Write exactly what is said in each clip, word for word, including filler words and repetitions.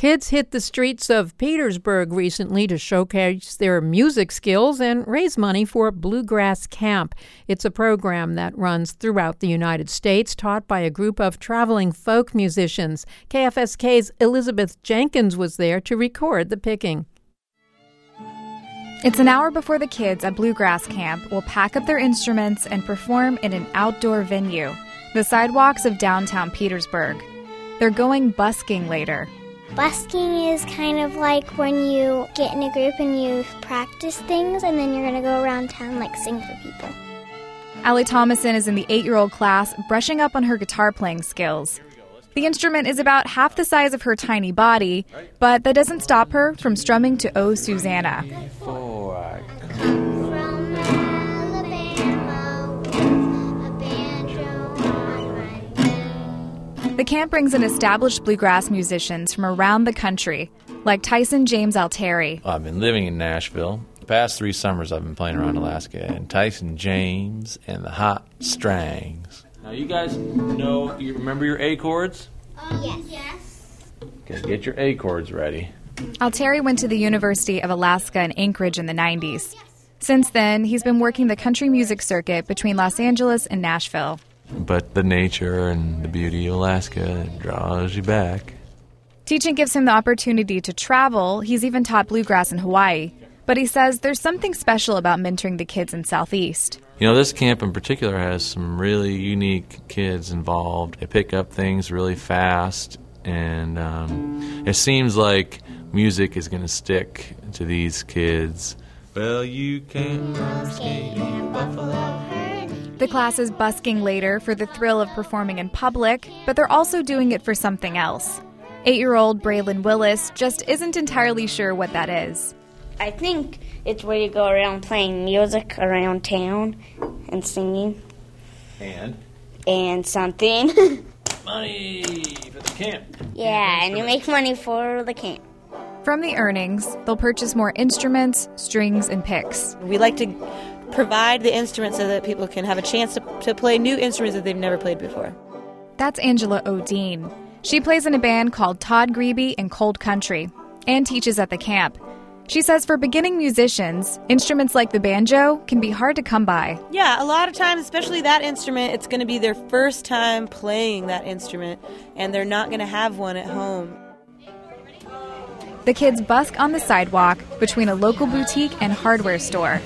Kids hit the streets of Petersburg recently to showcase their music skills and raise money for Bluegrass Camp. It's a program that runs throughout the United States, taught by a group of traveling folk musicians. K F S K's Elizabeth Jenkins was there to record the picking. It's an hour before the kids at Bluegrass Camp will pack up their instruments and perform in an outdoor venue, the sidewalks of downtown Petersburg. They're going busking later. Busking is kind of like when you get in a group and you practice things and then you're going to go around town like sing for people. Allie Thomason is in the eight-year-old class brushing up on her guitar playing skills. The instrument is about half the size of her tiny body, but that doesn't stop her from strumming to Oh Susanna. Come from Alabama with a banjo on my knee. The camp brings in established bluegrass musicians from around the country, like Tyson James Altieri. I've been living in Nashville. The past three summers I've been playing around Alaska, and Tyson James and the Hot Strangs. Now, you guys know, you remember your A chords? Uh, yes. Yes. Okay, get your A chords ready. Altieri went to the University of Alaska in Anchorage in the nineties. Since then, he's been working the country music circuit between Los Angeles and Nashville. But the nature and the beauty of Alaska draws you back. Teaching gives him the opportunity to travel. He's even taught bluegrass in Hawaii. But he says there's something special about mentoring the kids in Southeast. You know, this camp in particular has some really unique kids involved. They pick up things really fast, and um, it seems like music is going to stick to these kids. Well, you can't skate in Buffalo Herd. The class is busking later for the thrill of performing in public, but they're also doing it for something else. Eight-year-old Braylon Willis just isn't entirely sure what that is. I think it's where you go around playing music around town and singing. And? And something. Money for the camp. Yeah, and you make money for the camp. From the earnings, they'll purchase more instruments, strings, and picks. We like to provide the instruments so that people can have a chance to, to play new instruments that they've never played before. That's Angela O'Dean. She plays in a band called Todd Grebe and Cold Country and teaches at the camp. She says for beginning musicians, instruments like the banjo can be hard to come by. Yeah, a lot of times, especially that instrument, it's going to be their first time playing that instrument, and they're not going to have one at home. The kids busk on the sidewalk between a local boutique and hardware store.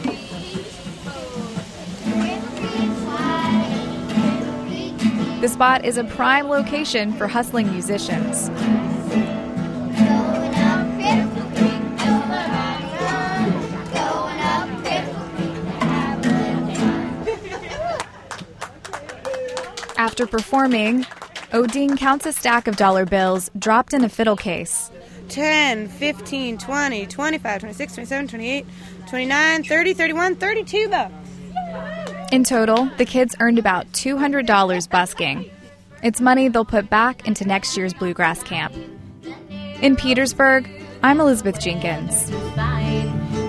The spot is a prime location for hustling musicians. After performing, O'Dean counts a stack of dollar bills dropped in a fiddle case. ten, fifteen, twenty, twenty-five, twenty-six, twenty-seven, twenty-eight, twenty-nine, thirty, thirty-one, thirty-two bucks. In total, the kids earned about two hundred dollars busking. It's money they'll put back into next year's Bluegrass Camp. In Petersburg, I'm Elizabeth Jenkins.